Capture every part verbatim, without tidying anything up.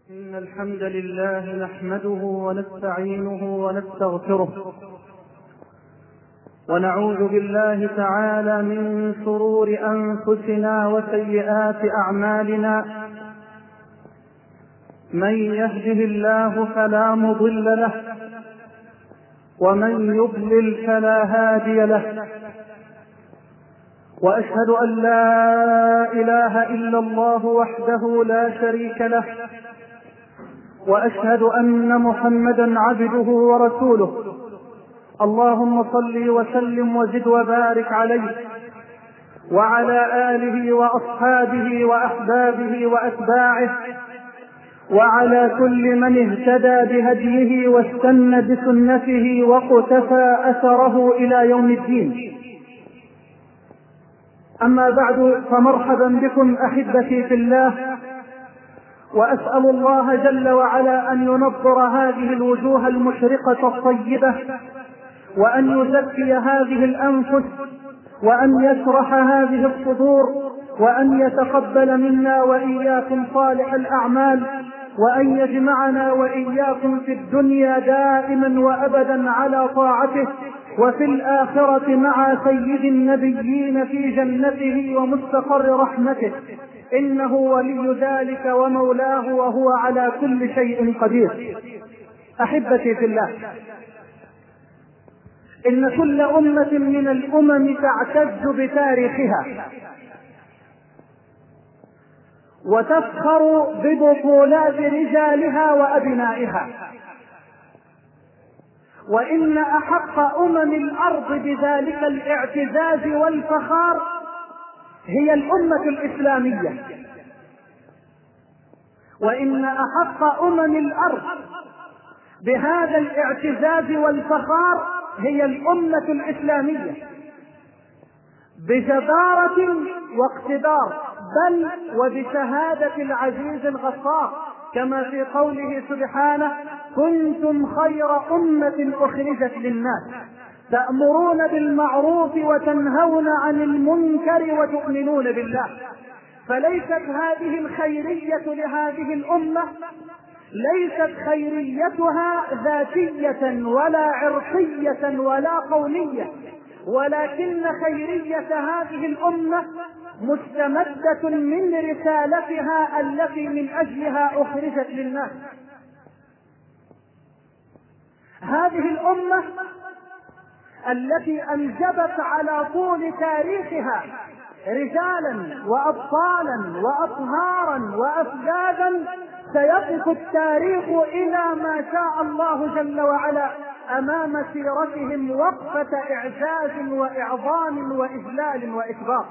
إن الحمد لله نحمده ونستعينه ونستغفره ونعوذ بالله تعالى من شرور أنفسنا وسيئات أعمالنا. من يهده الله فلا مضل له ومن يضلل فلا هادي له، وأشهد أن لا إله إلا الله وحده لا شريك له، وأشهد أن محمدا عبده ورسوله. اللهم صل وسلم وزد وبارك عليه وعلى آله وأصحابه وأحبابه وأتباعه وعلى كل من اهتدى بهديه واستنى بسنته وقتفى أثره إلى يوم الدين. أما بعد، فمرحبا بكم أحبتي في الله، وأسأل الله جل وعلا أن ينظر هذه الوجوه المشرقة الطيبة، وأن يزكي هذه الأنفس، وأن يشرح هذه الصدور، وأن يتقبل منا وإياكم صالح الأعمال، وأن يجمعنا وإياكم في الدنيا دائما وأبدا على طاعته، وفي الآخرة مع سيد النبيين في جنته ومستقر رحمته، إنه ولي ذلك ومولاه وهو على كل شيء قدير. أحبتي في الله، إن كل أمة من الأمم تعتز بتاريخها وتفخر ببطولات رجالها وأبنائها، وإن أحق أمم الأرض بذلك الاعتزاز والفخار هي الأمة الإسلامية، وإن أحق أمم الأرض بهذا الاعتزاز والفخار هي الأمة الإسلامية، بجدارة واقتدار، بل وبشهادة العزيز الغفار، كما في قوله سبحانه: كنتم خير أمة أخرجت للناس تأمرون بالمعروف وتنهون عن المنكر وتؤمنون بالله. فليست هذه الخيرية لهذه الأمة، ليست خيريتها ذاتية ولا عرقية ولا قومية، ولكن خيرية هذه الأمة مستمدة من رسالتها التي من أجلها أخرجت للناس. هذه الأمة التي أنجبت على طول تاريخها رجالا وأبطالا وأطهارا وأفجادا، سيقف التاريخ إلى ما شاء الله جل وعلا أمام سيرتهم وقفة إعزاز وإعظام وإجلال وإكبار.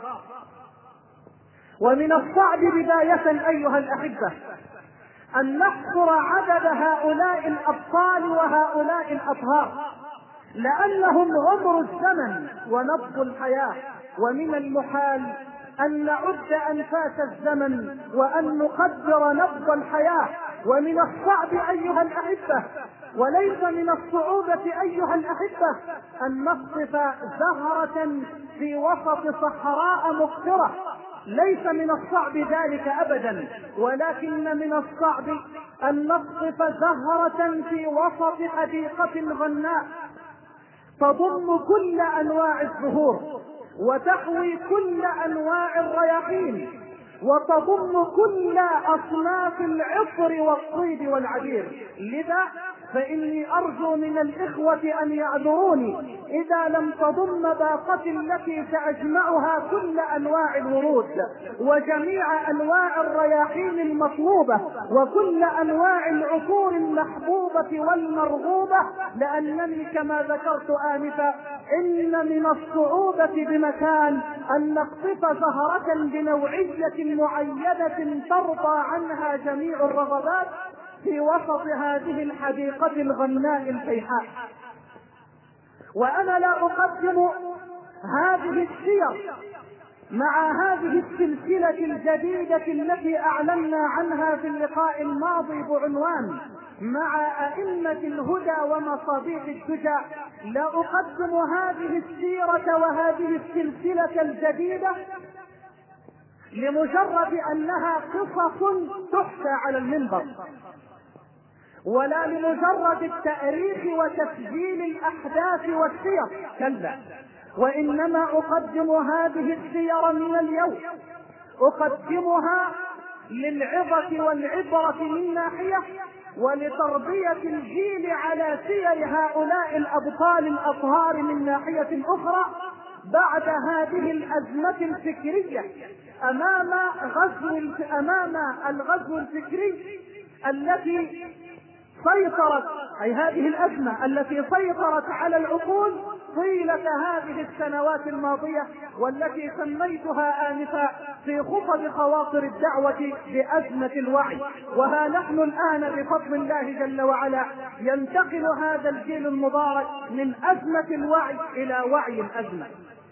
ومن الصعب بداية أيها الأحبة أن نحصر عدد هؤلاء الأبطال وهؤلاء الأطهار، لأنهم عمر الزمن ونبض الحياة، ومن المحال أن نعد أنفاس الزمن وأن نقدر نبض الحياة. ومن الصعب أيها الأحبة، وليس من الصعوبة أيها الأحبة، أن نصف زهرة في وسط صحراء مقطرة. ليس من الصعب ذلك أبدا، ولكن من الصعب أن نصف زهرة في وسط حديقة غناء تضم كل أنواع الزهور، وتحوي كل أنواع الرياحين، وتضم كل أصناف العطر والطيب والعبير. لذا فإني أرجو من الإخوة أن يعذروني إذا لم تضم باقتي التي تجمعها كل أنواع الورود وجميع أنواع الرياحين المطلوبة وكل أنواع العطور المحبوبة والمرغوبة، لأنني كما ذكرت آنفا إن من الصعوبة بمكان أن نقطف زهرة بنوعية معينة ترضى عنها جميع الرغبات في وسط هذه الحديقة الغناء الفيحاء. وأنا لا أقدم هذه السير مع هذه السلسلة الجديدة التي أعلنا عنها في اللقاء الماضي بعنوان مع أئمة الهدى ومصابيح الدجى، لا أقدم هذه السيرة وهذه السلسلة الجديدة لمجرد أنها قصص تحكى على المنبر، ولا لمجرد التأريخ وتسجيل الأحداث والسير، كلا، وإنما أقدم هذه السير من اليوم، أقدمها للعظة والعبرة من ناحية، ولتربية الجيل على سير هؤلاء الأبطال الأطهار من ناحية أخرى، بعد هذه الأزمة الفكرية أمام غزو أمام الغزو الفكري التي سيطرت، أي هذه الأزمة التي سيطرت على العقول طيلة هذه السنوات الماضية، والتي سميتها آنفا في خطب خواطر الدعوة بأزمة الوعي. وها نحن الآن بفضل الله جل وعلا ينتقل هذا الجيل المبارك من أزمة الوعي إلى وعي الأزمة.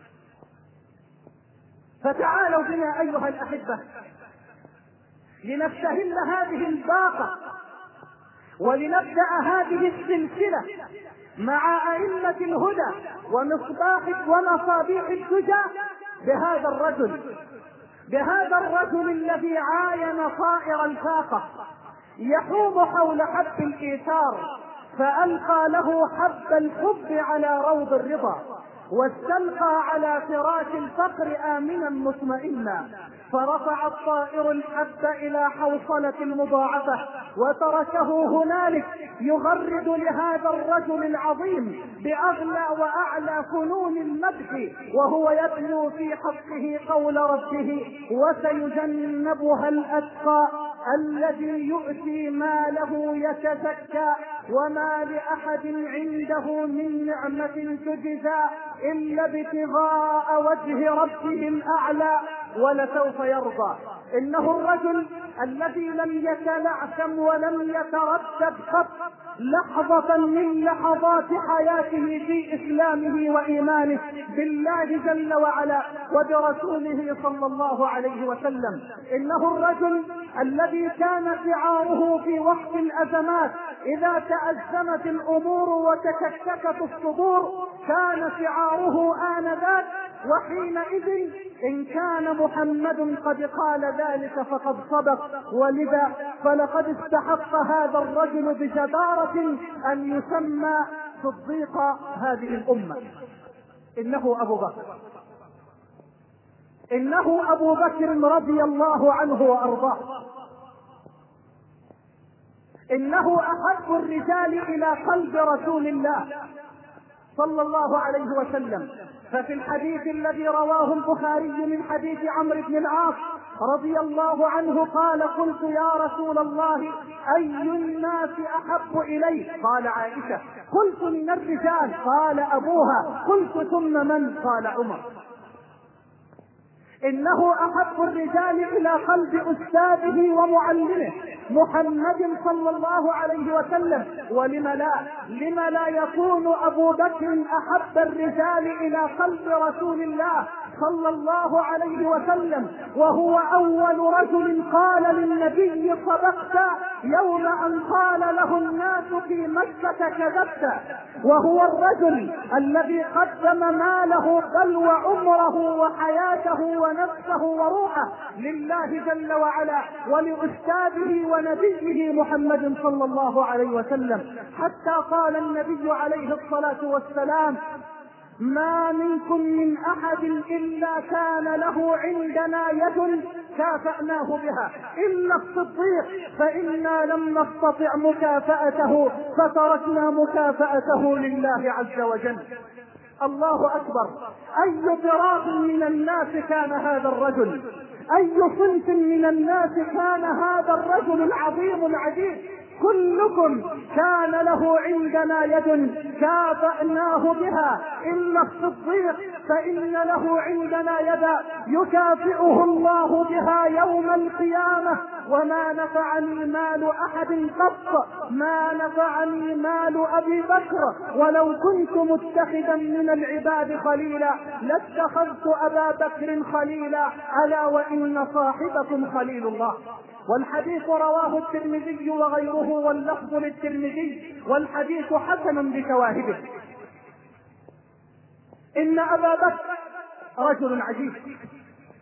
فتعالوا بنا أيها الأحبة لنستهل هذه الباقة ولنبدأ هذه السلسلة مع أئمة الهدى ومصباح ومصابيح الدجى بهذا الرجل بهذا الرجل الذي عاين طائر الفاقة يحوم حول حب الإيثار، فألقى له حب الحب على روض الرضا، واستلقى على فراش الفقر آمنا مطمئنا، فرفع الطائر الحب إلى حوصلة المضاعفة وتركه هنالك يغرد لهذا الرجل العظيم بأغلى وأعلى فنون المدح، وهو يتلو في حقه قول ربه: وسيجنبها الأتقى الذي يؤتي ماله يتزكى وما لأحد عنده من نعمة تجزى إلا ابتغاء وجه ربه الأعلى ولسوف يرضى. إنه الرجل الذي لم يتلعثم ولم يتردد قط لحظة من لحظات حياته في إسلامه وإيمانه بالله جل وعلا وبرسوله صلى الله عليه وسلم. إنه الرجل الذي كان شعاره في وقت الأزمات إذا تأزمت الأمور وتشككت الصدور كان شعاره آنذاك وحينئذ: إن كان محمد قد قال ذلك فقد صدق، ولذا فلقد استحق هذا الرجل بجدارة أن يسمى صديق هذه الأمة. إنه أبو بكر إنه أبو بكر رضي الله عنه وأرضاه. إنه أحب الرجال إلى قلب رسول الله صلى الله عليه وسلم. ففي الحديث الذي رواه البخاري من حديث عمرو بن العاص رضي الله عنه قال: قلت يا رسول الله أي الناس أحب إليك؟ قال: عائشة. قلت: من الرجال؟ قال: أبوها. قلت: ثم من؟ قال: عمر. إنه أحب الرجال إلى قلب أستاذه ومعلمه محمد صلى الله عليه وسلم. ولم لا لم لا يكون أبو بكر أحب الرجال إلى قلب رسول الله صلى الله عليه وسلم، وهو أول رجل قال للنبي: صدقت، يوم أن قال له الناس في مكة: كذبت. وهو الرجل الذي قدم ماله بل وعمره وحياته ونفسه وروحه لله جل وعلا ولأستاذه ونبيه محمد صلى الله عليه وسلم، حتى قال النبي عليه الصلاة والسلام: ما منكم من أحد إلا كان له عندنا يد كافأناه بها إلا الصديق، فإنا لم نستطع مكافأته فتركنا مكافأته لله عز وجل. الله أكبر! أي فراغ من الناس كان هذا الرجل، أي صنف من الناس كان هذا الرجل العظيم العجيب. كلكم كان له عندنا يد كافأناه بها إلا الصديق، فإن له عندنا يدا يكافئه الله بها يوم القيامة. وما نفعني مال أحد قط ما نفعني مال أبي بكر، ولو كنت متخذا من العباد خليلا لاتخذت أبا بكر خليلا، ألا وإن صاحبكم خليل الله. والحديث رواه الترمذي وغيره واللفظ للترمذي والحديث حسن بشواهده. إن أبا بكر رجل عجيب،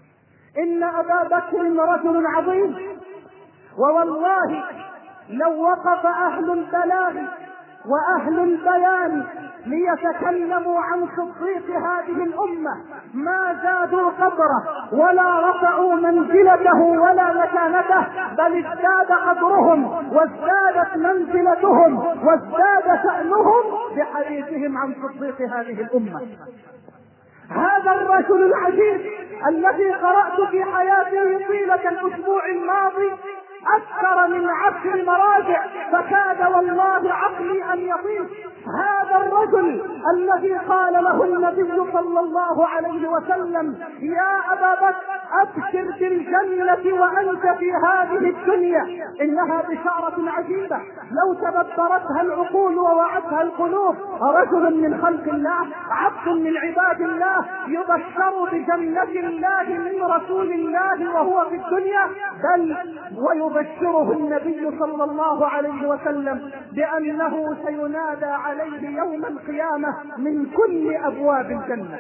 إن أبا بكر رجل عظيم، ووالله لو وقف أهل البلاغ وأهل البيان ليتكلموا عن صديق هذه الأمة ما زادوا قدره ولا رفعوا منزلته ولا مكانته، بل ازداد قدرهم وازدادت منزلتهم وازداد شأنهم بحديثهم عن صديق هذه الأمة. هذا الرجل العجيب الذي قرأت في حياته طيلة الأسبوع الماضي أكثر من عشر مراجع فكاد والله عقلي أن يطير. هذا الرجل الذي قال له النبي صلى الله عليه وسلم: يا أبا بكر أبشر بالجنة وأنت في هذه الدنيا. إنها بشارة عجيبة لو تدبرتها العقول ووعتها القلوب. رجل من خلق الله، عبد من عباد الله، يبشر بجنة الله من رسول الله وهو في الدنيا، بل ويبشره النبي صلى الله عليه وسلم بأنه سينادى عليه يوم القيامة من كل أبواب الجنة.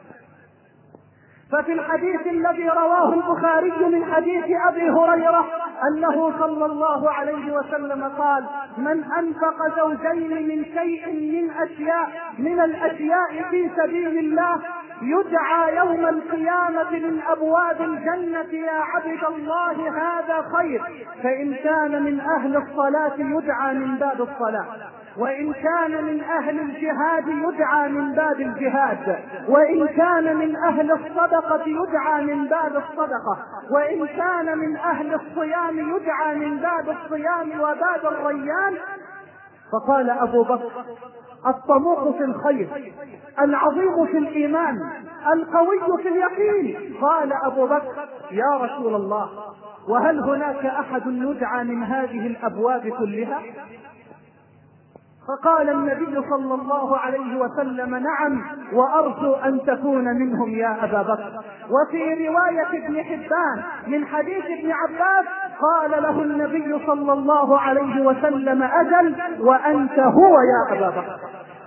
ففي الحديث الذي رواه البخاري من حديث أبي هريرة أنه صلى الله عليه وسلم قال: من أنفق زوجين من شيء من أشياء من الأشياء في سبيل الله يدعى يوم القيامة من أبواب الجنة: يا عبد الله هذا خير. فإن كان من أهل الصلاة يدعى من باب الصلاة، وإن كان من أهل الجهاد يدعى من باب الجهاد، وإن كان من أهل الصدقة يدعى من باب الصدقة، وإن كان من أهل الصيام يدعى من باب الصيام وباب الريان. فقال أبو بكر: الطموح في الخير، العظيم في الإيمان، القوي في اليقين. قال أبو بكر: يا رسول الله، وهل هناك أحد يدعى من هذه الأبواب كلها؟ فقال النبي صلى الله عليه وسلم: نعم، وأرجو أن تكون منهم يا أبا بكر. وفي رواية ابن حبان من حديث ابن عباس قال له النبي صلى الله عليه وسلم: أجل، وأنت هو يا أبا بكر.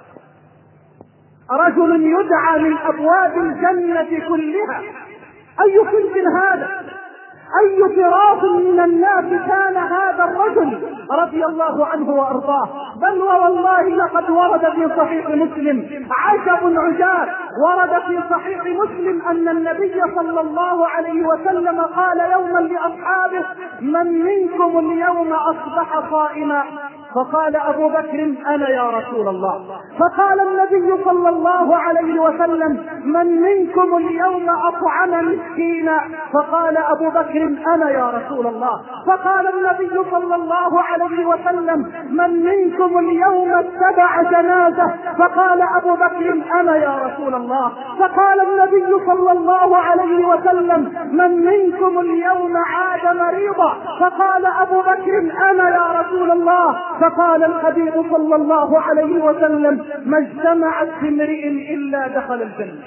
رجل يدعى من أبواب الجنة كلها. أي صنف هذا؟ أي فراق من الناس كان هذا الرجل رضي الله عنه وأرضاه. بل والله لقد ورد في صحيح مسلم عجب عجاب، ورد في صحيح مسلم أن النبي صلى الله عليه وسلم قال يوما لأصحابه: من منكم اليوم أصبح صائما؟ فقال أبو بكر: أنا يا رسول الله. فقال النبي صلى الله عليه وسلم: من منكم اليوم أطعم مسكينا؟ فقال أبو بكر: أنا يا رسول الله. فقال النبي صلى الله عليه وسلم: من منكم اليوم اتبع جنازة؟ فقال أبو بكر: أنا يا رسول الله. فقال النبي صلى الله عليه وسلم: من منكم اليوم عاد مريضا؟ فقال أبو بكر: أنا يا رسول الله. فقال الحبيب صلى الله عليه وسلم: ما اجتمعت في امرئ إلا دخل الجنة.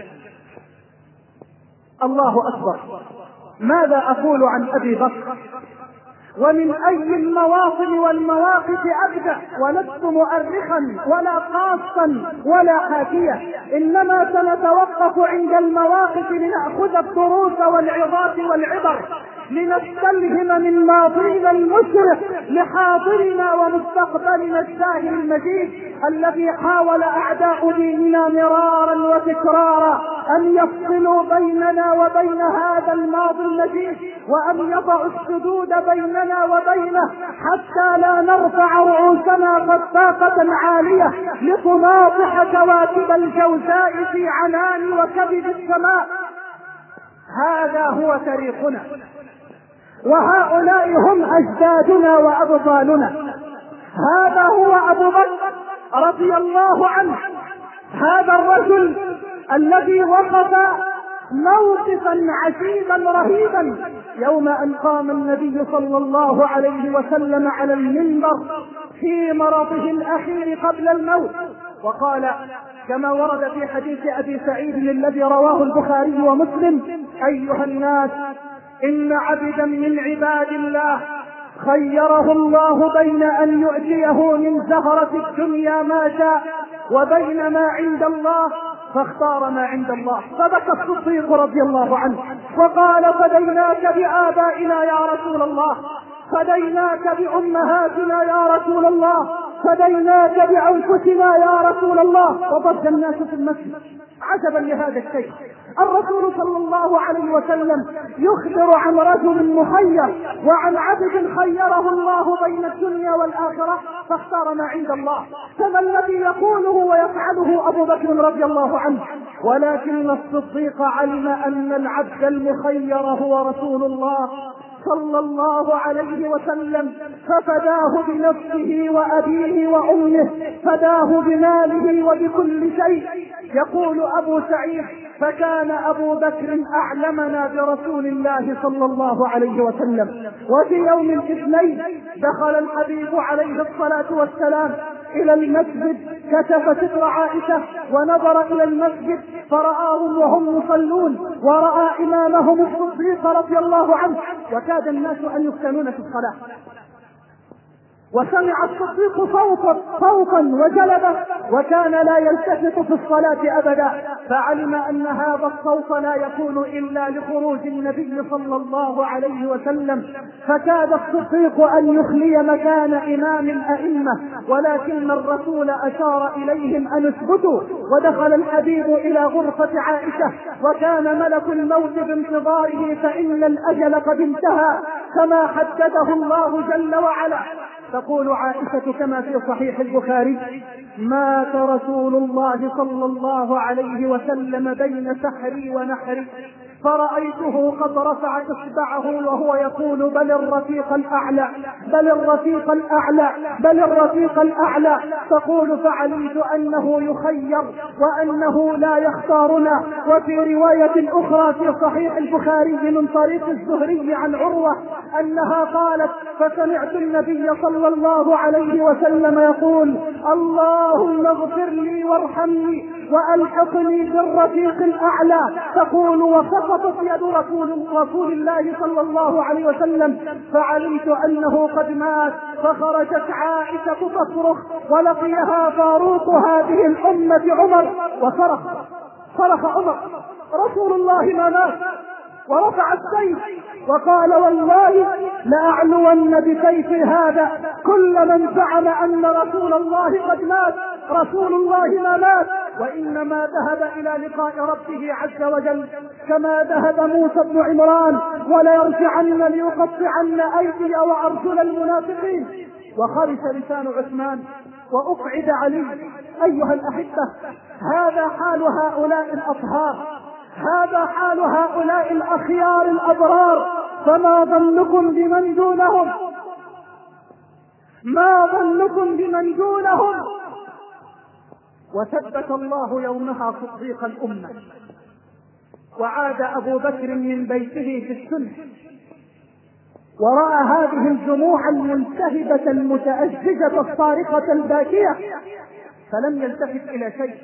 الله أكبر. ماذا أقول عن أبي بكر؟ ومن أي المواطن والمواقف أبدأ؟ ولست مؤرخا ولا قاصا ولا حاكية، إنما سنتوقف عند المواقف لنأخذ الدروس والعظات والعبر، لنستلهم من ماضينا المشرق لحاضرنا ومستقبلنا الزاهر المجيد، الذي حاول أعداء ديننا مرارا وتكرارا أن يفصلوا بيننا وبين هذا الماضي المجيد، وأن يضعوا السدود بيننا وبينه حتى لا نرفع رؤوسنا خفاقة عالية لتناطح كواكب الجوزاء في عنان وكبد السماء. هذا هو تاريخنا، وهؤلاء هم أجدادنا وأبطالنا. هذا هو أبو بكر رضي الله عنه، هذا الرجل الذي وقف موقفا عجيبا رهيبا يوم أن قام النبي صلى الله عليه وسلم على المنبر في مرضه الأخير قبل الموت، وقال كما ورد في حديث أبي سعيد الذي رواه البخاري ومسلم: أيها الناس، إن عبدا من عباد الله خيره الله بين أن يؤتيه من زهرة الدنيا ما شاء وبين ما عند الله، فاختار ما عند الله. فبكى الصديق رضي الله عنه وقال: فديناك بآبائنا يا رسول الله، فديناك بأمهاتنا يا رسول الله، فديناك بأنفسنا يا رسول الله. وضج الناس في المسجد عجبا لهذا الشيء. الرسول صلى الله عليه وسلم يخبر عن رجل مخير وعن عبد خيره الله بين الدنيا والآخرة فاختار ما عند الله. فما الذي يقوله ويفعله أبو بكر رضي الله عنه؟ ولكن الصديق علم أن العبد المخير هو رسول الله صلى الله عليه وسلم، ففداه بنفسه وأبيه وأمه، فداه بماله وبكل شيء. يقول أبو سعيد: فكان أبو بكر أعلمنا برسول الله صلى الله عليه وسلم. وفي يوم الاثنين دخل الحبيب عليه الصلاة والسلام إلى المسجد، كشف ستر عائشة ونظر إلى المسجد فرآهم وهم يصلون، ورأى إمامهم الصديق رضي الله عنه، وكاد الناس أن يفتنون في الصلاة. وسمع الصديق صوتا صوتا وجلبه، وكان لا يلتفت في الصلاة أبدا، فعلم أن هذا الصوت لا يكون إلا لخروج النبي صلى الله عليه وسلم، فكاد الصديق أن يخلي مكان إمام الأئمة، ولكن الرسول أشار إليهم أن اثبتوا. ودخل الحبيب إلى غرفة عائشة، وكان ملك الموت بانتظاره، فإن الأجل قد انتهى كما حدده الله جل وعلا. تقول عائشة كما في صحيح البخاري: مات رسول الله صلى الله عليه وسلم بين سحري ونحري، فرأيته قد رفع إصبعه وهو يقول: بل الرفيق الأعلى، بل الرفيق الأعلى، بل الرفيق الأعلى. تقول: فعلمت أنه يخير وأنه لا يختارنا. وفي رواية أخرى في صحيح البخاري من طريق الزهري عن عروة أنها قالت: فسمعت النبي صلى الله عليه وسلم يقول: اللهم اغفر لي وارحمني وألحقني بالرفيق الأعلى. تقول: وسقطت يد رسول, رسول الله صلى الله عليه وسلم، فعلمت أنه قد مات. فخرجت عائشة تصرخ، ولقيها فاروق هذه الأمة عمر، وصرخ صرخ عمر: رسول الله ما مات. ورفع السيف وقال: والله لأعلون بسيف هذا كل من زعم أن رسول الله قد مات. رسول الله ما مات، وإنما ذهب إلى لقاء ربه عز وجل كما ذهب موسى بن عمران، وليرجعن ليقطعن أيدي وأرجل المنافقين. وخرج لسان عثمان وأقعد علي. أيها الأحبة، هذا حال هؤلاء الأطهار، هذا حال هؤلاء الأخيار الأبرار، فما ظنكم بمن دونهم؟ ما ظنكم بمن دونهم؟ وثبت الله يومها صديق الأمة. وعاد أبو بكر من بيته في السنة، ورأى هذه الجموع الملتهبة المتأججة الصارخة الباكية، فلم يلتفت إلى شيء،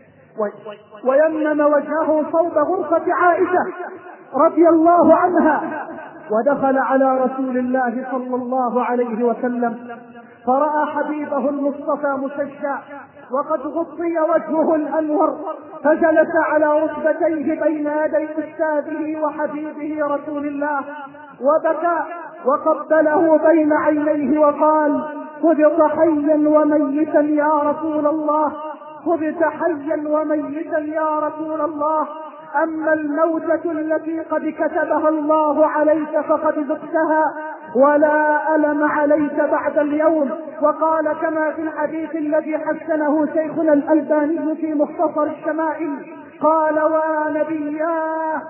ويمنم وجهه صوب غرفة عائشة رضي الله عنها، ودخل على رسول الله صلى الله عليه وسلم، فرأى حبيبه المصطفى مشجع وقد غطي وجهه الأنور، فجلس على ركبتيه بين يدي أستاذه وحبيبه رسول الله، وبكى وقبله بين عينيه وقال: خذ حيا وميتا يا رسول الله، خذ حيا وميتا يا رسول الله، أما الموتة التي قد كتبها الله عليك فقد ذقتها، ولا ألم عليك بعد اليوم. وقال كما في الحديث الذي حسنه شيخنا الألباني في مختصر الشمائل، قال: ونبياه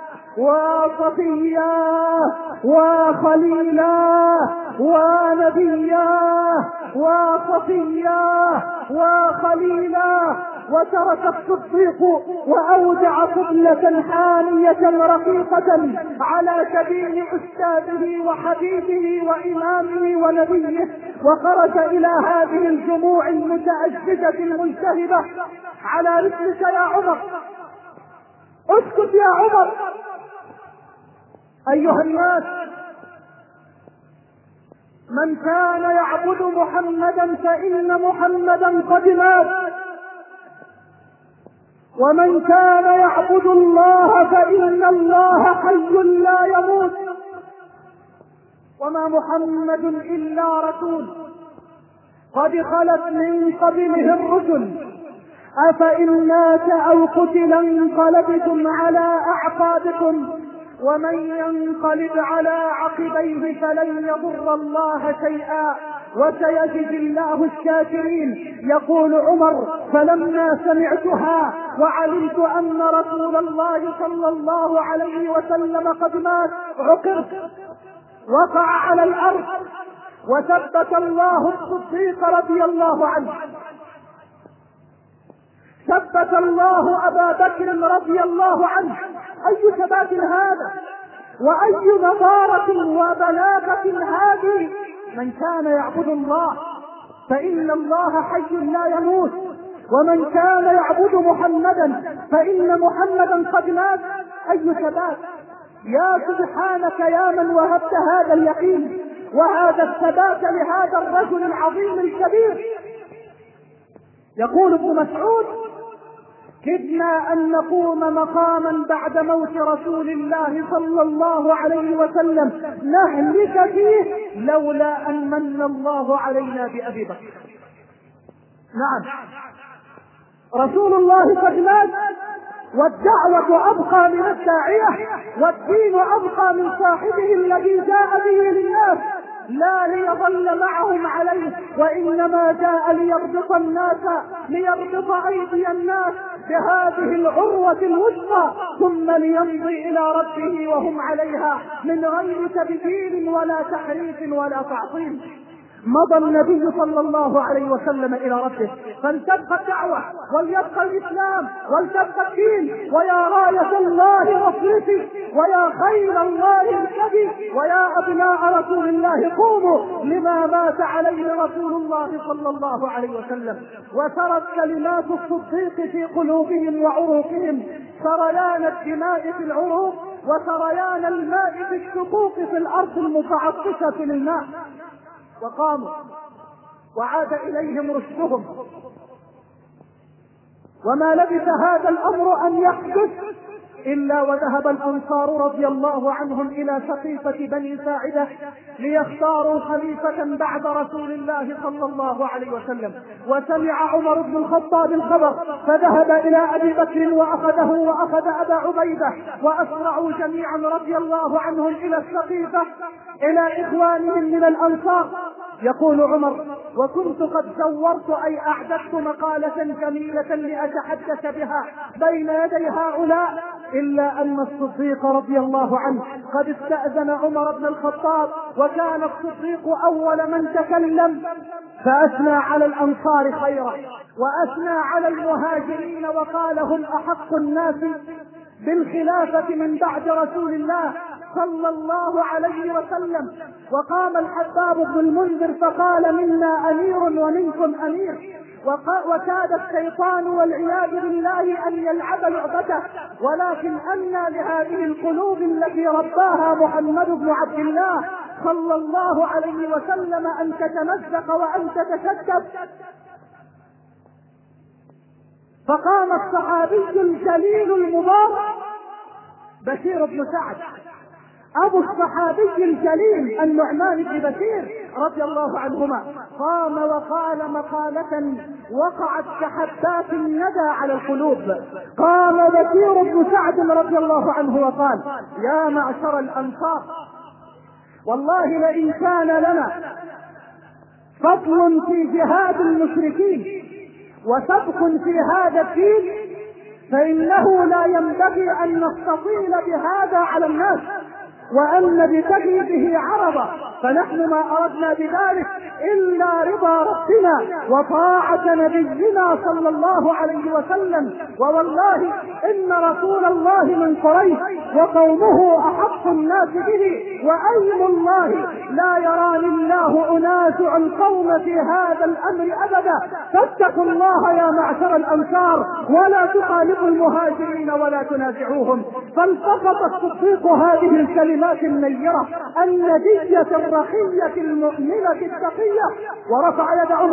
وصفياه وخليلاه ونبياه وصفياه وخليلاه. وترك الصديق وأودع قبلة حانية رقيقة على سبيل أستاذه وحبيبه وإمامه ونبيه، وخرج إلى هذه الجموع المتأججة الملتهبة: على رسلك يا عمر، اسكت يا عمر. أيها الناس، من كان يعبد محمدا فإن محمدا قد مات، ومن كان يعبد الله فإن الله حي لا يموت، وما محمد إلا رسول قد خلت من قبله الرسل، أفإن مات أو قتل انقلبتم على أعقابكم، ومن ينقلب على عقبيه فلن يضر الله شيئا وسيجزي الله الشاكرين. يقول عمر: فلما سمعتها وعلمت أن رسول الله صلى الله عليه وسلم قد مات عقرت، وقع على الأرض، وثبت الله الصديق رضي الله عنه، ثبت الله أبا بكر رضي الله عنه. أي ثبات هذا، وأي نظارة وبلاغة هذه! من كان يعبد الله فإن الله حي لا يموت، ومن كان يعبد محمدا فإن محمدا قد مات. أي ثبات! يا سبحانك يا من وهبت هذا اليقين وهذا الثبات لهذا الرجل العظيم الكبير. يقول ابن مسعود: كدنا أن نقوم مقاما بعد موت رسول الله صلى الله عليه وسلم نهلك فيه لولا أن من الله علينا بأبي بكر. نعم، رسول الله قد مات، والدعوة أبقى من الداعية، والدين أبقى من صاحبه الذي جاء به للناس، لا ليظل معهم عليه، وإنما جاء ليربط الناس، ليربط أيدي الناس بهذه العروة الوثقى، ثم ليمضي إلى ربه وهم عليها من غير تبديل ولا تحريف ولا تعطيل. مضى النبي صلى الله عليه وسلم إلى ربه، فلتبقى الدعوة وليبقى الإسلام ولتبقى الدين، ويا راية الله واصرفي، ويا خير الله اركبي، ويا أبناء رسول الله قوموا لما مات عليه رسول الله صلى الله عليه وسلم. وسرت كلمات الصديق في قلوبهم وعروقهم سريان الدماء في العروق وسريان الماء في الشقوق في الأرض المتعطشة للماء، وقاموا وعاد إليهم رشدهم. وما لبث هذا الأمر أن يحدث إلا وذهب الأنصار رضي الله عنهم إلى سقيفة بني ساعدة ليختاروا خليفة بعد رسول الله صلى الله عليه وسلم. وسمع عمر بن الخطاب الخبر فذهب إلى أبي بكر وأخذه وأخذ أبا عبيدة، وأسرعوا جميعا رضي الله عنهم إلى السقيفة إلى إخوانهم من الأنصار. يقول عمر: وكنت قد زورت أي أعددت مقالة جميلة لأتحدث بها بين يدي هؤلاء، إلا أن الصديق رضي الله عنه قد استأذن عمر بن الخطاب، وكان الصديق أول من تكلم، فأثنى على الأنصار خيرا وأثنى على المهاجرين وقال: هم أحق الناس بالخلافة من بعد رسول الله صلى الله عليه وسلم. وقام الحباب بن المنذر فقال: منا أمير ومنكم أمير. وكاد الشيطان والعياذ بالله أن يلعب لعبته، ولكن أنى لهذه القلوب التي رباها محمد بن عبد الله صلى الله عليه وسلم أن تتمزق وأن تتشتت. فقام الصحابي الجليل المبارك بشير بن سعد أبو الصحابي الجليل النعمان بن بشير رضي الله عنهما، قام وقال مقالة وقعت كحبات الندى على القلوب. قام بشير بن سعد رضي الله عنه وقال: يا معشر الأنصار، والله لئن كان لنا فضل في جهاد المشركين وسبق في هذا الدين فإنه لا ينبغي أن نستطيل بهذا على الناس وأن نبتغي به عرضا، فنحن ما أردنا بذلك إلا رضا ربنا وطاعة نبينا صلى الله عليه وسلم. ووالله إن رسول الله من قريش وقومه أحق الناس به، وأيم الله لا يراني الله أنازع القوم في هذا الأمر أبدا. فاتقوا الله يا معشر الأنصار ولا تخالفوا المهاجرين ولا تنازعوهم. فالتقط الصديق هذه الكلمات النيرة الندية الرخية المؤمنة التقية ورفع يد عمر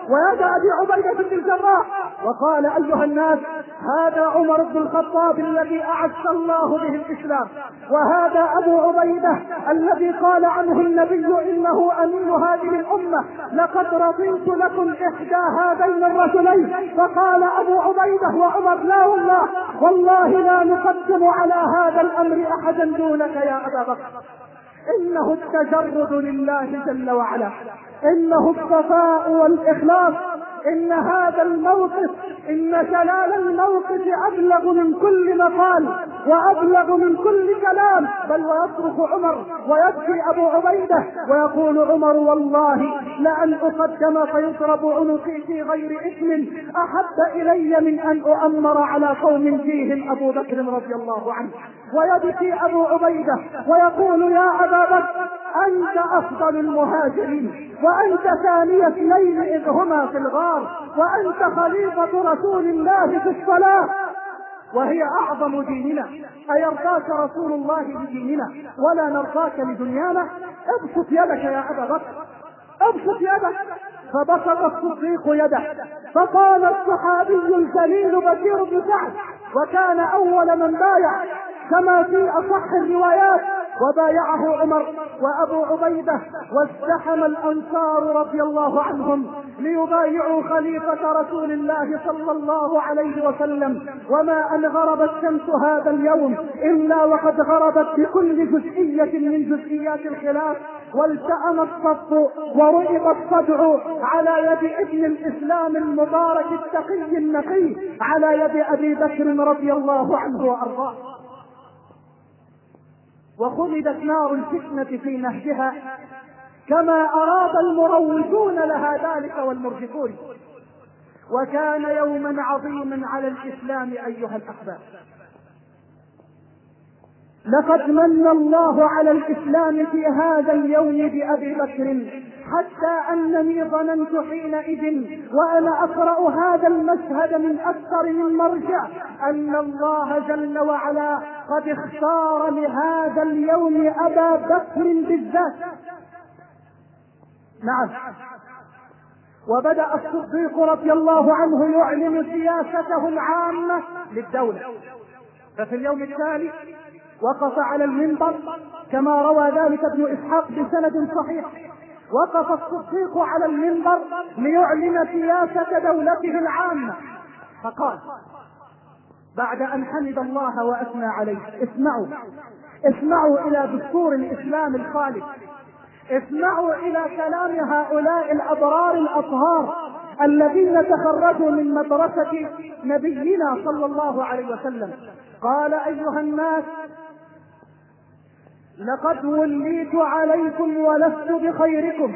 ويد أبي عبيدة بن الجراح، وقال: أيها الناس، هذا عمر بن الخطاب الذي أعز الله به الإسلام، وهذا أبو عبيدة الذي قال عنه النبي: إنه أمين هذه الأمة، لقد رضيت لكم إحدى هذين الرجلين. فقال أبو عبيدة وعمر: لا والله، والله لا نقدم على هذا الأمر أحدا دونك يا أبا بكر. إنه التجرد لله جل وعلا، إنه الصفاء والإخلاص، إن هذا الموقف، إن جلال الموقف أبلغ من كل مقال وأبلغ من كل كلام. بل ويصرخ عمر ويبكي أبو عبيدة ويقول عمر: والله لأن أقدم فيضرب عنقي في غير إثم أحب إلي من أن أؤمر على قوم فيهم أبو بكر رضي الله عنه. ويبكي أبو عبيدة ويقول: يا أبا بكر، أنت أفضل المهاجرين، وأنت ثاني اثنين إذ هما في الغار، وأنت خليفة رسول الله في الصلاة، وهي أعظم ديننا. أيرضاك رسول الله بديننا ولا نرضاك لدنيانا؟ ابسط يدك يا أبا بكر، ابسط يدك. فبسط الصديق يده، فقال الصحابي الجليل بشير بن سعد، وكان أول من بايع كما في أصح الروايات، وبايعه عمر وأبو عبيدة، وازدحم الأنصار رضي الله عنهم ليبايعوا خليفة رسول الله صلى الله عليه وسلم. وما أن غربت الشمس هذا اليوم إلا وقد غربت بكل جزئية من جزئيات الخلاف، والتأم الصف ورئب الصدع على يد ابن الإسلام المبارك التقي النقي، على يد أبي بكر رضي الله عنه وأرضاه. وخلدت نار الفتنة في نهجها كما أراد المروجون لها ذلك والمرجفون. وكان يوما عظيما على الإسلام أيها الأحباب. لقد من الله على الإسلام في هذا اليوم بأبي بكر، حتى أنني ظننت حينئذ وأنا أقرأ هذا المشهد من أكثر من مرجع أن الله جل وعلا قد اختار لهذا اليوم أبا بكر بالذات. نعم. وبدأ الصديق رضي الله عنه يعلن سياسته العامة للدولة. ففي اليوم التالي وقف على المنبر كما روى ذلك ابن إسحاق بسند صحيح، وقف الصديق على المنبر ليعلن سياسة دولته العامة، فقال بعد أن حمد الله وأثنى عليه: اسمعوا اسمعوا إلى دستور الإسلام الخالد، اسمعوا إلى كلام هؤلاء الأبرار الأطهار الذين تخرجوا من مدرسة نبينا صلى الله عليه وسلم. قال: أيها الناس، لقد وليت عليكم ولست بخيركم،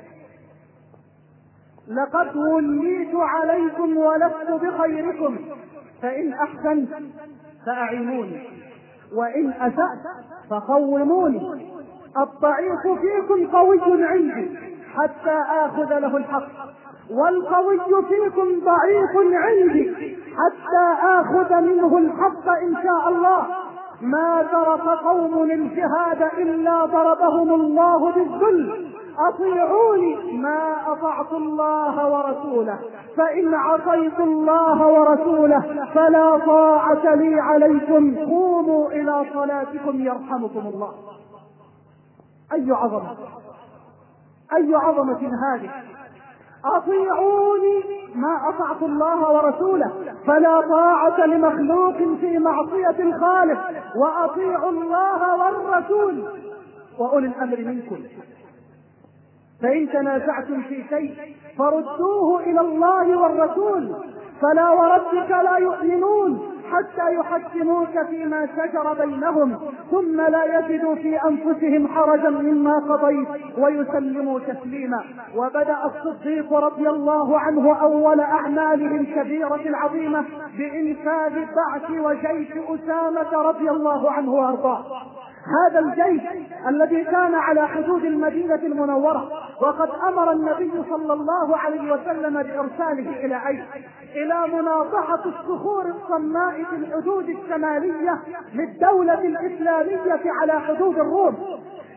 لقد وليت عليكم ولست بخيركم، فإن أحسنت فأعينوني، وإن أسأت فقوموني. الضعيف فيكم قوي عندي حتى آخذ له الحق، والقوي فيكم ضعيف عندي حتى آخذ منه الحق إن شاء الله. ما ضرب قوم الجهاد إلا ضربهم الله بالذل. أطيعوني ما أطعت الله ورسوله، فإن عصيت الله ورسوله فلا طاعة لي عليكم، قوموا إلى صلاتكم يرحمكم الله. أي عظمة، أي عظمة هذه! أطيعوني ما أطعت الله ورسوله، فلا طاعة لمخلوق في معصية الخالق، وأطيعوا الله والرسول وأولي الأمر منكم. فإن تنازعتم في شيء فردوه إلى الله والرسول، فلا وربك لا يؤمنون حتى يحكموك فيما شجر بينهم ثم لا يجدوا في أنفسهم حرجا مما قضيت ويسلموا تسليما. وبدأ الصديق رضي الله عنه أول أعماله الكبيرة العظيمة بإنفاذ بعث وجيش أسامة رضي الله عنه وأرضاه. هذا الجيش الذي كان على حدود المدينة المنورة، وقد أمر النبي صلى الله عليه وسلم بإرساله إلى أين؟ إلى مناطحة الصخور الصماء في الحدود الشمالية للدولة الإسلامية على حدود الروم،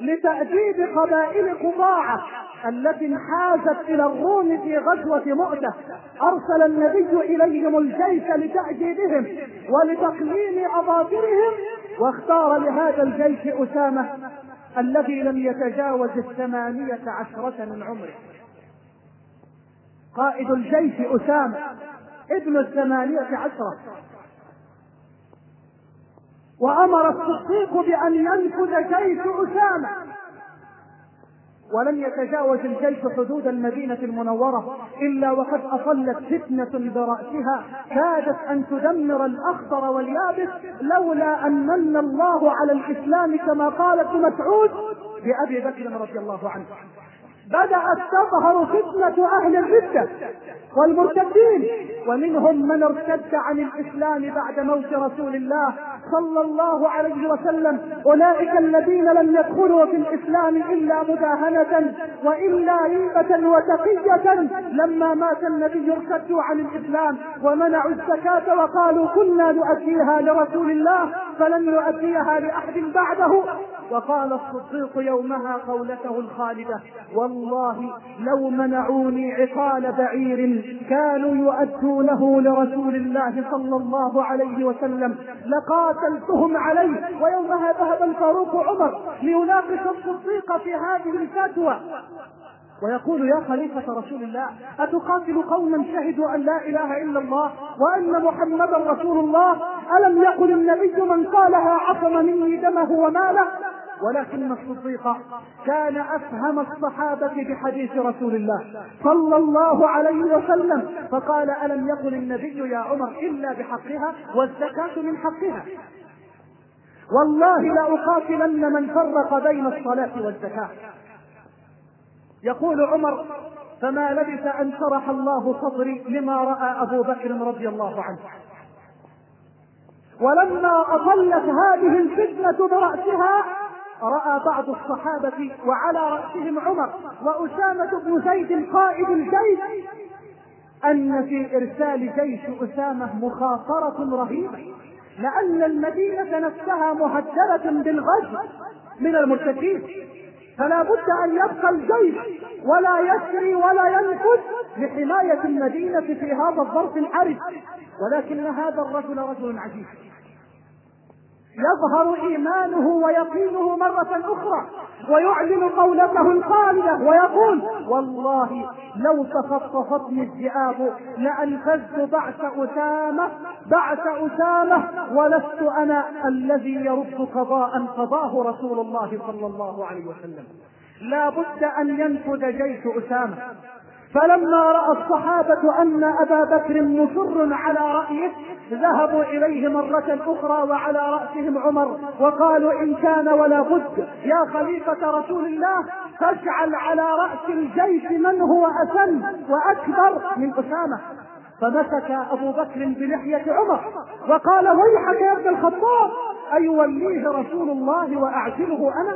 لتأديب قبائل قضاعة التي انحازت إلى الروم في غزوة مؤتة. أرسل النبي إليهم الجيش لتأديبهم ولتقليم أظافرهم، واختار لهذا الجيش أسامة الذي لم يتجاوز الثمانية عشرة من عمره. قائد الجيش أسامة ابن الثمانية عشرة. وأمر الصديق بأن ينفذ جيش أسامة، ولم يتجاوز الجيش حدود المدينة المنورة إلا وقد أطلت فتنة برأسها كادت أن تدمر الأخضر واليابس، لولا أن من الله على الإسلام كما قال ابن مسعود بأبي بكر رضي الله عنه. بدأت تظهر فتنة أهل الردة والمرتدين، ومنهم من ارتد عن الإسلام بعد موت رسول الله صلى الله عليه وسلم. أولئك الذين لم يدخلوا في الإسلام إلا مداهنة وإلا ريبة وتقية، لما مات النبي ارتدوا عن الإسلام ومنعوا الزكاة وقالوا كنا نؤديها لرسول الله فلن نؤديها لأحد بعده. وقال الصديق يومها قولته الخالدة: والله لو منعوني عقال بعير كانوا يؤدونه لرسول الله صلى الله عليه وسلم لقاتلتهم عليه. ويومها ذهب الفاروق عمر ليناقش الصديق في هذه الفتوى ويقول: يا خليفة رسول الله، أتقاتل قوما شهدوا أن لا إله إلا الله وأن محمدا رسول الله؟ ألم يقل النبي من قالها عصم مني دمه وماله؟ ولكن الصديق كان أفهم الصحابة بحديث رسول الله صلى الله عليه وسلم، فقال: ألم يقل النبي يا عمر إلا بحقها والزكاة من حقها؟ والله لأقاتلن من فرق بين الصلاة والزكاة. يقول عمر: فما لبث أن شرح الله صدري لما رأى أبو بكر رضي الله عنه. ولما أطلت هذه الفتنة برأسها رأى بعض الصحابة وعلى رأسهم عمر وأسامة بن زيد قائد الجيش أن في إرسال جيش أسامة مخاطرة رهيبة، لأن المدينة نفسها مهددة بالغزو من المرتدين، فلا بد أن يبقى الجيش ولا يسري ولا ينفذ لحماية المدينة في هذا الظرف الحرج. ولكن هذا الرجل رجل عجيب، يظهر إيمانه ويقينه مرة أخرى ويعلن قولته الخالدة ويقول: والله لو تخطفتني الذئاب لأنفذت بعث أسامة بعث أسامة ولست أنا الذي يرد قضاء قضاه رسول الله صلى الله عليه وسلم. لا بد أن ينفذ جيش أسامة. فلما رأى الصحابة أن أبا بكر مصر على رأيه ذهبوا إليه مرة أخرى وعلى رأسهم عمر وقالوا: إن كان ولا بد يا خليفة رسول الله فاجعل على رأس الجيش من هو أسن وأكبر من أسامة. فمسك أبو بكر بلحية عمر وقال: ويحك يا ابن الخطاب، أيوليه رسول الله وأعزله أنا؟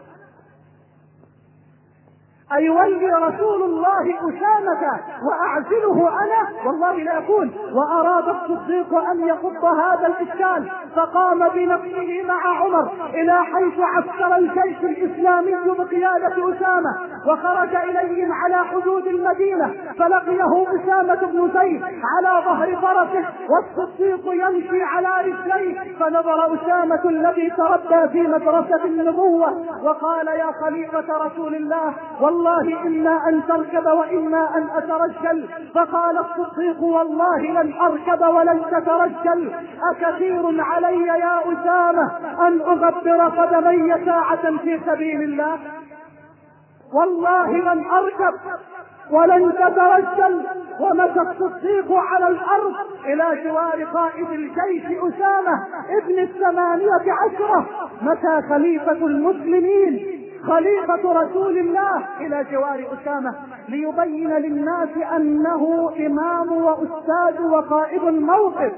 أيولي رسول الله أسامة وأعزله أنا؟ والله لا يكون. وأراد الصديق أن يقض هذا الإشكال، فقام بنفسه مع عمر إلى حيث عسكر الجيش الإسلامي بقيادة أسامة، وخرج إليهم على حدود المدينة، فلقيه أسامة بن زيد على ظهر فرسه والصديق يمشي على رجليه، فنظر أسامة الذي تربى في مدرسة النبوة وقال: يا خليفة رسول الله، والله إما أن تركب وإما أن أترجل. فقال الصديق: والله لن أركب ولن تترجل، أكثير علي يا أسامة أن أغبر قدمي ساعة في سبيل الله؟ والله لن أركب ولن تترجل. ومشى الصديق على الأرض إلى جوار قائد الجيش أسامة ابن الثمانية عشرة، مشى خليفة المسلمين خليفة رسول الله إلى جوار أسامة ليبين للناس أنه إمام وأستاذ وقائد الموقف.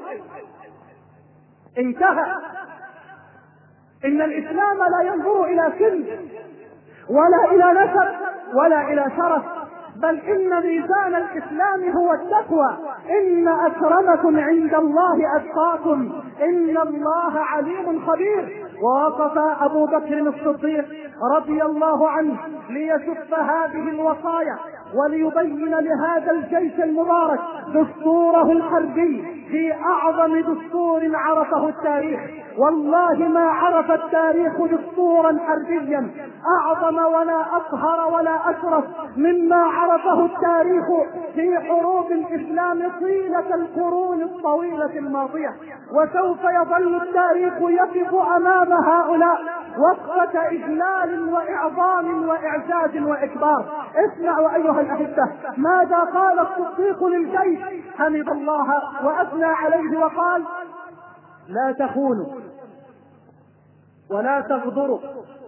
انتهى. إن الإسلام لا ينظر إلى سن ولا إلى نسب ولا إلى شرف، بل إن ميزان الإسلام هو التقوى. إن أكرمكم عند الله أتقاكم إن الله عليم خبير. ووقف أبو بكر الصديق رضي الله عنه ليشف هذه الوصايا وليبين لهذا الجيش المبارك دستوره الحربي في أعظم دستور عرفه التاريخ. والله ما عرف التاريخ دستورا حربيا أعظم ولا أطهر ولا أشرف مما عرفه التاريخ في حروب الإسلام طيلة القرون الطويلة الماضية. وسوف يظل التاريخ يقف أمام هؤلاء وقفة إجلال وإعظام وإعزاز وإكبار. اسمعوا أيها الأحبة ماذا قال الصديق للجيش، حمد الله وأثنى عليه وقال: لا تخونوا ولا تغدروا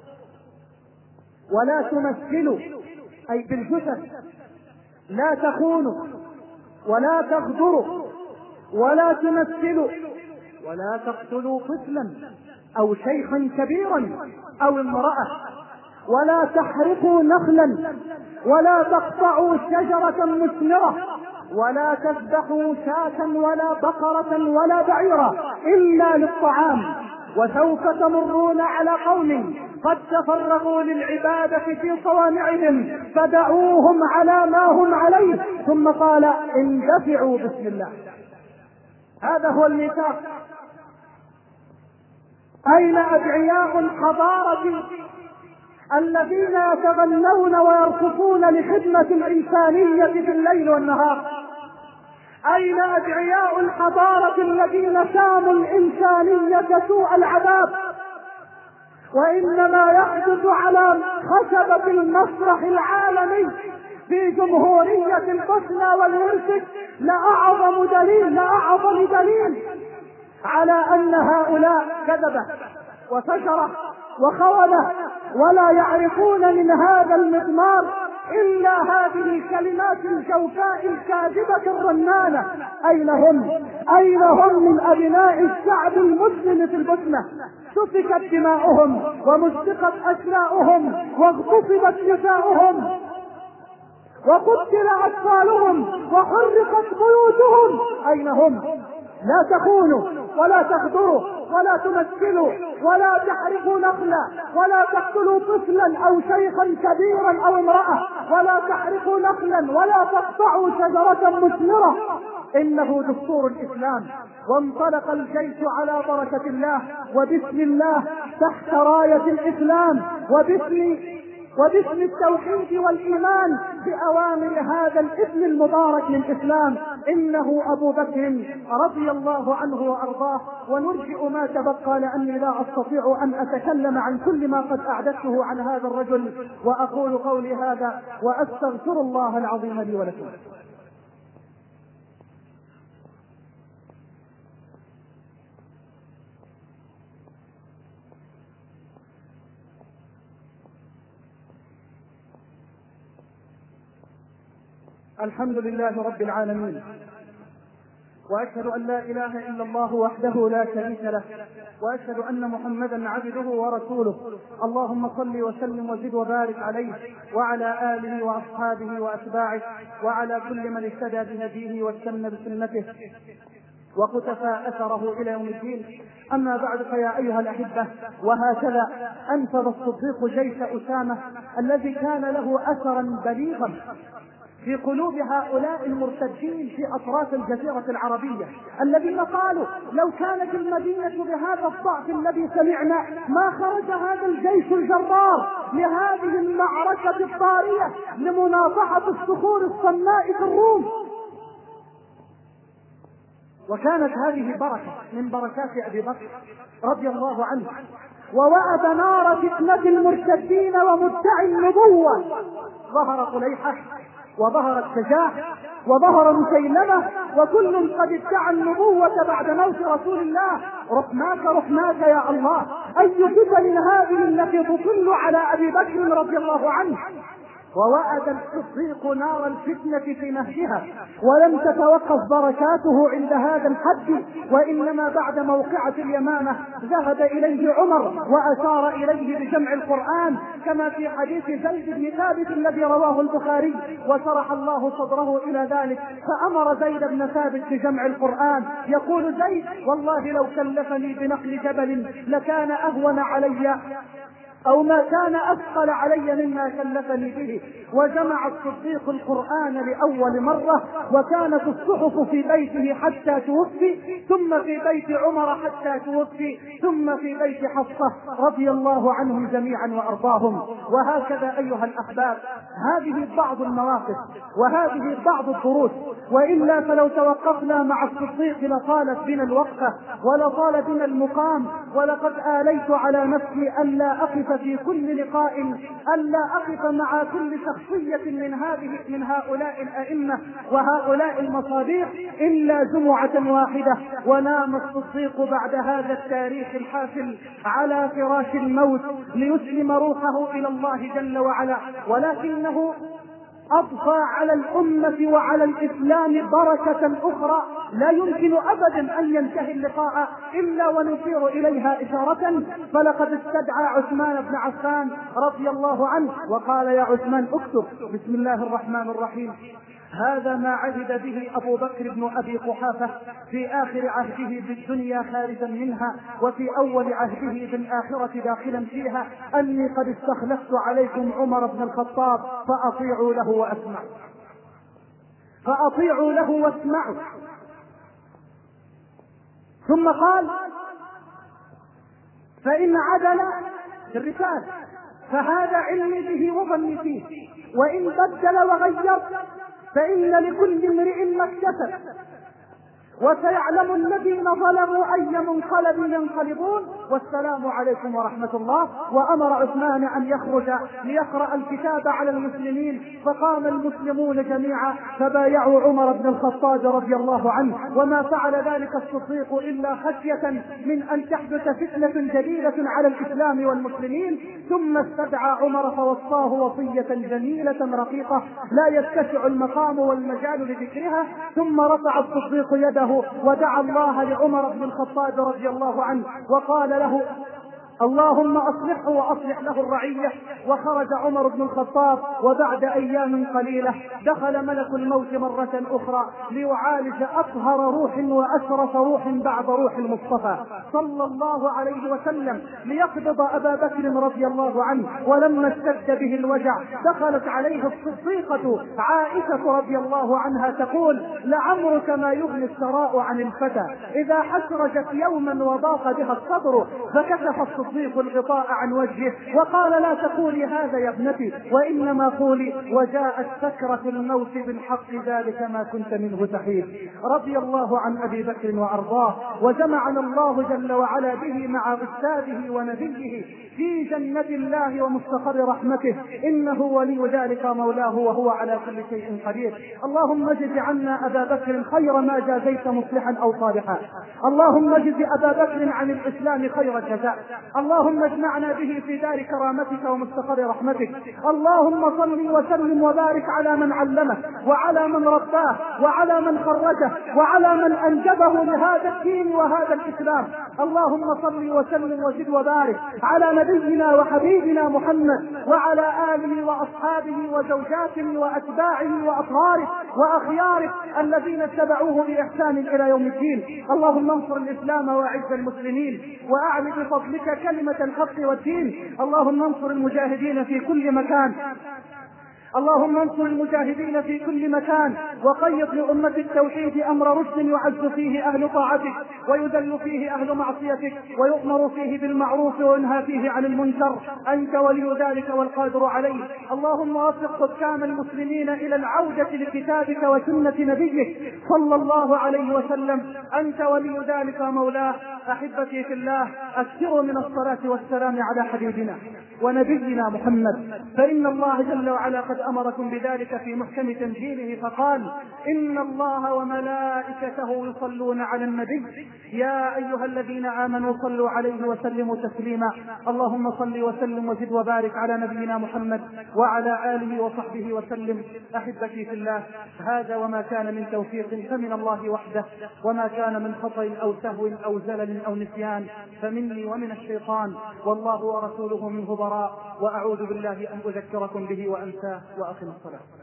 ولا تمثلوا، أي بالجثث، لا تخونوا ولا تغدروا ولا تمثلوا ولا تقتلوا طفلا أو شيخا كبيرا أو امرأة ولا تحرقوا نخلا ولا تقطعوا شجرة مثمرة ولا تذبحوا شاة ولا بقرة ولا بعيرا إلا للطعام. وسوف تمرون على قوم قد تفرغوا للعبادة في صوامعهم فدعوهم على ما هم عليه. ثم قال: اندفعوا بسم الله. هذا هو الميثاق. أين أدعياء الحضارة الذين يتغنون ويرقصون لخدمة الإنسانية في الليل والنهار؟ أين أدعياء الحضارة الذين ساموا الإنسانية سوء العذاب؟ وإنما يحدث على خشبة المسرح العالمي في جمهورية البوسنة والهرسك لأعظم دليل لأعظم دليل على أن هؤلاء كذبة وفجرة وخونة ولا يعرفون من هذا المضمار إلا هذه الكلمات الجوفاء الكاذبة الرنانة. أين هم؟ أين هم من أبناء الشعب المسلم في البوسنة؟ سفكت دماؤهم ومزقت أشلاؤهم واغتصبت نساؤهم وقتل أطفالهم وحرقت بيوتهم. أين هم؟ لا تخونوا ولا تغدروا ولا تمثلوا ولا تحرقوا نخلا ولا تقتلوا طفلا أو شيخا كبيرا أو امرأة ولا تحرقوا نخلا ولا تقطعوا شجرة مثمرة. إنه دستور الإسلام. وانطلق الجيش على بركة الله وبسم الله تحت راية الإسلام وباسم وباسم التوحيد والإيمان بأوامر هذا الابن المبارك للإسلام. إنه أبو بكر رضي الله عنه وأرضاه. ونرجئ ما تبقى لأني لا أستطيع أن أتكلم عن كل ما قد أعددته عن هذا الرجل، وأقول قولي هذا وأستغفر الله العظيم لي ولكم. الحمد لله رب العالمين، وأشهد أن لا إله إلا الله وحده لا شريك له، وأشهد أن محمدا عبده ورسوله. اللهم صل وسلم وزد وبارك عليه وعلى آله وأصحابه وأتباعه وعلى كل من اهتدى بهديه واستنى بسنته وقتفى أثره إلى يوم الدين. أما بعد، فيا أيها الأحبة، وهكذا أنفذ الصديق جيش أسامة الذي كان له أثرا بليغا في قلوب هؤلاء المرتدين في أطراف الجزيرة العربية الذين قالوا: لو كانت المدينة بهذا الضعف الذي سمعنا ما خرج هذا الجيش الجرار لهذه المعركة الطارية لمناصحة الصخور الصماء في الروم. وكانت هذه بركة من بركات أبي بكر رضي الله عنه، ووأد نار فتنة المرتدين ومدعي النبوة. ظهر طليحة وظهر الشجاع وظهر مسيلمة، وكل قد ادعى النبوة بعد موت رسول الله. رحماك رحماك يا الله، أي فتن هذه التي تطل على أبي بكر رضي الله عنه. ووعد الصديق نار الفتنة في مهدها، ولم تتوقف بركاته عند هذا الحد، وإنما بعد موقعة اليمامة ذهب إليه عمر وأشار إليه بجمع القرآن، كما في حديث زيد بن ثابت الذي رواه البخاري، وشرح الله صدره إلى ذلك، فأمر زيد بن ثابت بجمع القرآن. يقول زيد: والله لو كلفني بنقل جبل لكان أهون علي أو ما كان أثقل علي مما كلفني به. وجمع الصديق القرآن لأول مرة، وكانت الصحف في بيته حتى توفي، ثم في بيت عمر حتى توفي، ثم في بيت حفصة رضي الله عنهم جميعا وأرضاهم. وهكذا أيها الأحباب، هذه بعض المواقف وهذه بعض الدروس، وإلا فلو توقفنا مع الصديق لطالت بنا الوقفة ولطال بنا المقام. ولقد آليت على نفسي ألا أقف في كل لقاء ألا أقف مع كل شخصية من هذه من هؤلاء الأئمة وهؤلاء المصابيح إلا جمعة واحدة، ونام الصديق بعد هذا التاريخ الحافل على فراش الموت ليسلم روحه إلى الله جل وعلا، ولكنه أضفى على الأمة وعلى الإسلام بركة أخرى لا يمكن أبدا أن ينتهي اللقاء إلا ونشير إليها إشارة. فلقد استدعى عثمان بن عفان رضي الله عنه وقال: يا عثمان اكتب بسم الله الرحمن الرحيم. هذا ما عهد به أبو بكر بن أبي قحافة في آخر عهده بالدنيا خارجا منها، وفي أول عهده بالآخرة داخلا فيها، أني قد استخلفت عليكم عمر بن الخطاب فأطيعوا له وأسمعوا فأطيعوا له واسمعوا. ثم قال: فإن عدل في الرسالة فهذا علمي به وظني فيه، وإن بدل وغير فإن لكل امرئ ما اكتسب، وسيعلم الذين ظلموا أي منقلب ينقلبون، والسلام عليكم ورحمة الله. وأمر عثمان أن يخرج ليقرأ الكتاب على المسلمين، فقام المسلمون جميعا فبايعوا عمر بن الخطاب رضي الله عنه. وما فعل ذلك الصديق إلا خشية من أن تحدث فتنة جديدة على الإسلام والمسلمين. ثم استدعى عمر فوصاه وصية جميلة رقيقة لا يتسع المقام والمجال لذكرها. ثم رفع الصديق يده ودعا الله لعمر بن الخطاب رضي الله عنه وقال له: اللهم أصلحه وأصلح له الرعية. وخرج عمر بن الخطاب، وبعد أيام قليلة دخل ملك الموت مرة أخرى ليعالج أطهر روح وأشرف روح بعد روح المصطفى صلى الله عليه وسلم ليقبض أبا بكر رضي الله عنه. ولما اشتد به الوجع دخلت عليه الصديقة عائشة رضي الله عنها تقول: لعمرك ما يغني الثراء عن الفتى إذا حسرجت يوما وضاق بها الصدر. فكشف الصديق الغطاء عن وجهه وقال: لا تقولي هذا يا ابنتي، وإنما قولي: وجاءت سكرة الموت بالحق ذلك ما كنت منه تحيد. رضي الله عن أبي بكر وأرضاه، وجمعنا الله جل وعلا به مع أستاذه ونبيه في جنة الله ومستقر رحمته، إنه ولي ذلك مولاه وهو على كل شيء قدير. اللهم اجز عنا أبا بكر خير ما جازيت مصلحا أو صالحا، اللهم اجز أبا بكر عن الإسلام خير الجزاء، اللهم اجمعنا به في دار كرامتك ومستقر رحمتك. اللهم صل وسلم وبارك على من علمه وعلى من رباه وعلى من خرجه وعلى من أنجبه لهذا الدين وهذا الإسلام. اللهم صل وسلم وزد وبارك على نبينا وحبيبنا محمد وعلى آله وأصحابه وزوجاته وأتباعه وأطهاره وأخياره الذين اتبعوه بإحسان إلى يوم الدين. اللهم انصر الإسلام وأعز المسلمين وأعل بفضلك كلمة الحق والدين. اللهم انصر المجاهدين في كل مكان اللهم انصر المجاهدين في كل مكان، وقيض لأمة التوحيد أمر رشد يعز فيه أهل طاعتك ويذل فيه أهل معصيتك، ويؤمر فيه بالمعروف وينهى فيه عن المنكر. أنت ولي ذلك والقادر عليه. اللهم وفق حكام المسلمين إلى العودة لكتابك وسنة نبيك صلى الله عليه وسلم. أنت ولي ذلك مولاه. أحبتي في الله، أكثروا من الصلاة والسلام على حبيبنا ونبينا محمد، فإن الله جل وعلا قد أمركم بذلك في محكم تنزيله فقال: إن الله وملائكته يصلون على النبي يا أيها الذين آمنوا صلوا عليه وسلموا تسليما. اللهم صل وسلم وزد وبارك على نبينا محمد وعلى آله وصحبه وسلم. أحبتي في الله، هذا وما كان من توفيق فمن الله وحده، وما كان من خطأ أو سهو أو زلل أو نسيان فمني ومن الشيطان، والله ورسوله منه براء، وأعوذ بالله أن أذكركم به وأنساه. وأقم الصلاة.